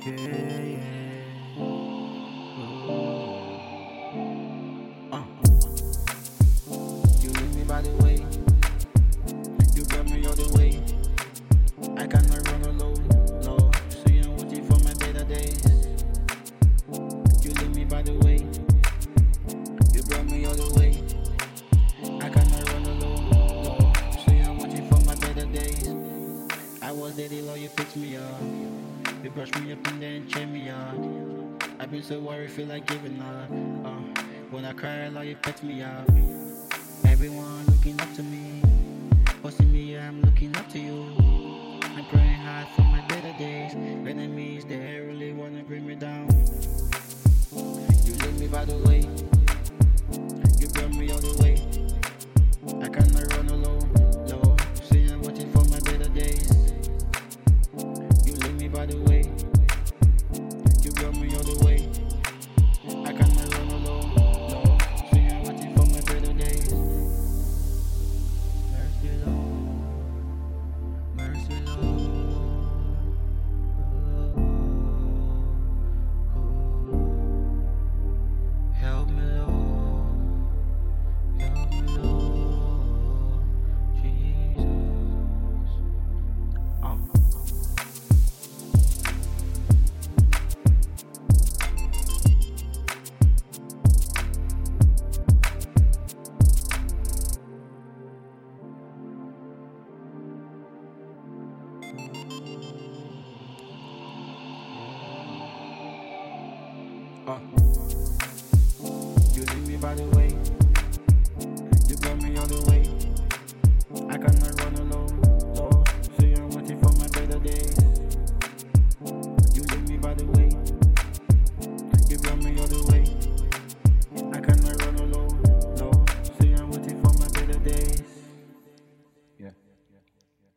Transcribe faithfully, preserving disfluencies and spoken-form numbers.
Yeah, yeah. Uh, you leave me by the way. You got me all the way. I cannot run alone. No, so I'm waiting for my better days. You leave me by the way. You brought me all the way. I cannot run alone. No, so I'm waiting for my better days. I was there, the you picked me up. You brushed me up and then checked me up. I've been so worried, feel like giving up. Uh, when I cry, love you picked me up. Everyone looking up to me. Watching me, yeah, I'm looking up to you. I'm praying hard for my better days. Enemies, they really wanna bring me down. You lead me by the way. You brought me all the way. I cannot run alone. No, say I'm waiting for my better days. You lead me by the way. You brought me all the way. I cannot run alone. No, say I'm waiting for my better days. Mercy Lord, mercy Lord. Help me, Lord. Help me, Lord. Jesus. Uh. Uh. You lead me by the way.